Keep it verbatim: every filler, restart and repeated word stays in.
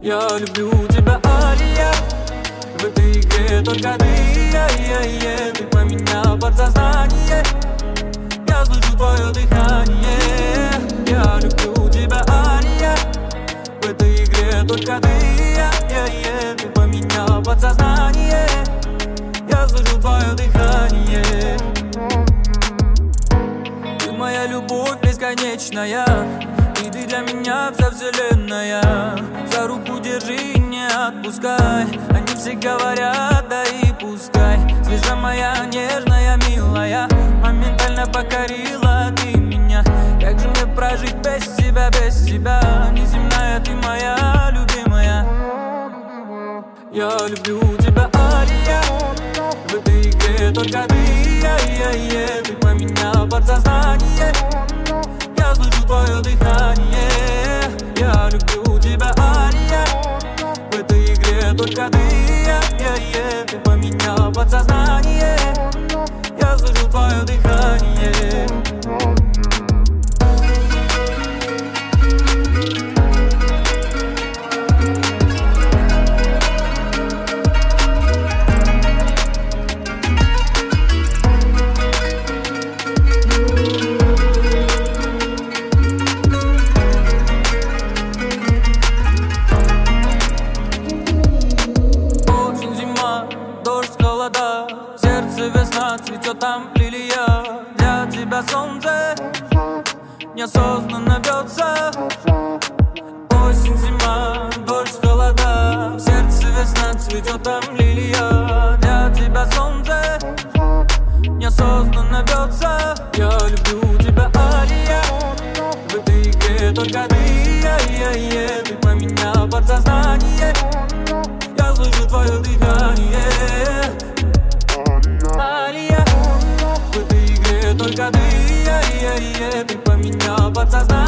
Я люблю тебя, Алия. В этой игре только ты, я, я, я. Ты поменял подсознание. Я слышу твое дыхание. Я люблю тебя, Алия. В этой игре только ты, я, я, я. Ты поменял подсознание. Я слышу твое дыхание. Ты моя любовь бесконечная, и ты для меня вся вселенная. За руку держи и не отпускай. Они все говорят, да и пускай. Звезда моя нежная, милая, моментально покорила ты меня. Как же мне прожить без тебя, без тебя? Неземная ты моя любимая. Я люблю тебя, Алия. В этой игре только ты, я, я, я. Ты поменял подсознание. Я слышу твое дыхание. Я люблю тебя, Алия. В этой игре только ты, я, я, я. Ты поменял подсознание. Я слышу твое дыхание. Сердце весна, цветет там лилия. Для тебя солнце неосознанно бьется. Осень, зима, дождь, холода. В сердце весна, цветет там лилия. Для тебя солнце неосознанно бьется. Я люблю тебя, Алия. В этой игре только ты, я, я, я. Ты поменял подсознание. Я слышу твое дыхание. Алия, в этой игре только ты, я, я, я. Ты поменял подсознание.